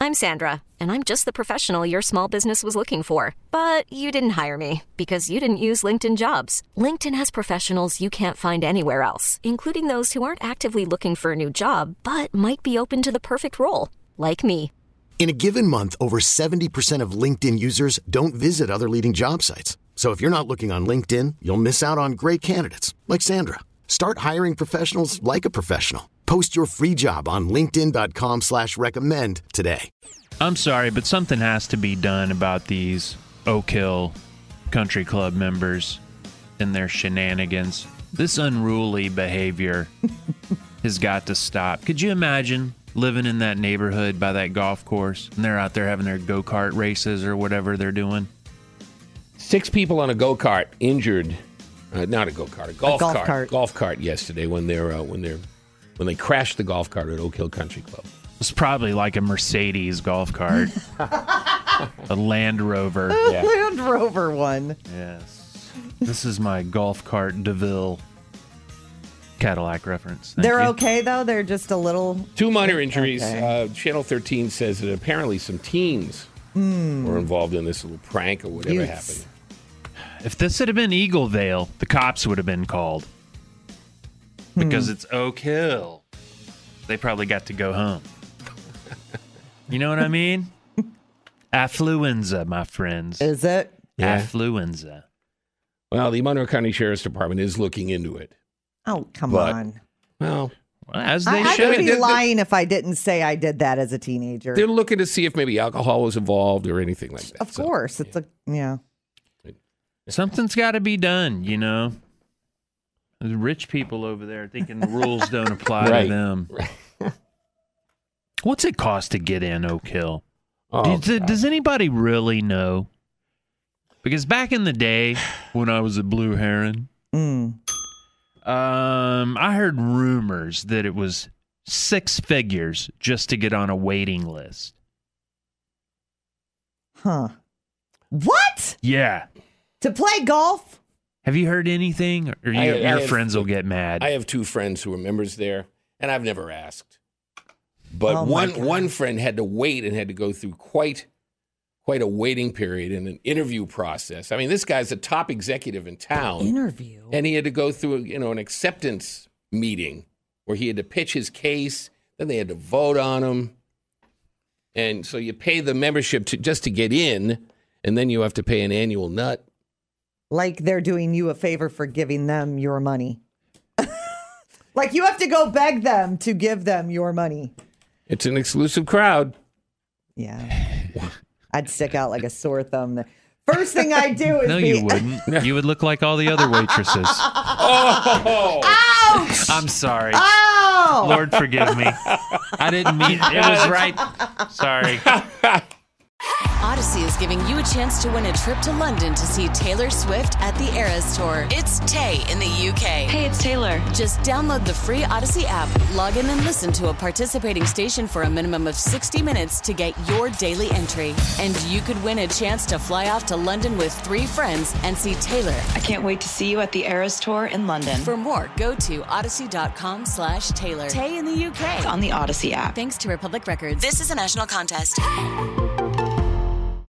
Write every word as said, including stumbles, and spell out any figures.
I'm Sandra, and I'm just the professional your small business was looking for. But you didn't hire me because you didn't use LinkedIn Jobs. LinkedIn has professionals you can't find anywhere else, including those who aren't actively looking for a new job, but might be open to the perfect role, like me. In a given month, over seventy percent of LinkedIn users don't visit other leading job sites. So if you're not looking on LinkedIn, you'll miss out on great candidates like Sandra. Start hiring professionals like a professional. Post your free job on linkedin.com slash recommend today. I'm sorry, but something has to be done about these Oak Hill Country Club members and their shenanigans. This unruly behavior has got to stop. Could you imagine living in that neighborhood by that golf course and they're out there having their go-kart races or whatever they're doing? Six people on a go-kart injured. Uh, not a go-kart, a golf, a golf cart, cart. Golf cart yesterday when they're uh, when they're when they crashed the golf cart at Oak Hill Country Club. It's probably like a Mercedes golf cart, a Land Rover. A yeah. Land Rover one. Yes, this is my golf cart DeVille Cadillac reference. Thank They're you. okay though. They're just a little two minor injuries. Okay. Uh, Channel thirteen says that apparently some teens mm. were involved in this little prank or whatever Youths. happened. If this had been Eaglevale, the cops would have been called. Because hmm. it's Oak Hill. They probably got to go home. You know what I mean? Affluenza, my friends. Is it? Yeah. Affluenza. Well, the Monroe County Sheriff's Department is looking into it. Oh, come but, on. Well, well as they I, should. I'd be they're, lying they're, if I didn't say I did that as a teenager. They're looking to see if maybe alcohol was involved or anything like that. Of course. So, it's yeah. a, yeah. Something's got to be done, you know. There's rich people over there thinking the rules don't apply right. to them. Right. What's it cost to get in Oak Hill? Oh, does, does anybody really know? Because back in the day when I was at Blue Heron, mm. um, I heard rumors that it was six figures just to get on a waiting list. Huh. What? Yeah. To play golf? Have you heard anything? Or you, I, your I friends have, will get mad. I have two friends who are members there, and I've never asked. But oh one one friend had to wait and had to go through quite quite a waiting period and an interview process. I mean, this guy's a top executive in town. Interview? And he had to go through, you know, an acceptance meeting where he had to pitch his case. Then they had to vote on him. And so you pay the membership to, just to get in, and then you have to pay an annual nut. Like they're doing you a favor for giving them your money. Like you have to go beg them to give them your money. It's an exclusive crowd. Yeah. I'd stick out like a sore thumb there. First thing I do is No, be... you wouldn't. You would look like all the other waitresses. Oh! Ouch! I'm sorry. Ow! Lord, forgive me. I didn't mean it. It was right. Sorry. Odyssey is giving you a chance to win a trip to London to see Taylor Swift at the Eras Tour. It's Tay in the U K. Hey, it's Taylor. Just download the free Odyssey app, log in and listen to a participating station for a minimum of sixty minutes to get your daily entry. And you could win a chance to fly off to London with three friends and see Taylor. I can't wait to see you at the Eras Tour in London. For more, go to odyssey.com slash Taylor. Tay in the U K. It's on the Odyssey app. Thanks to Republic Records. This is a national contest.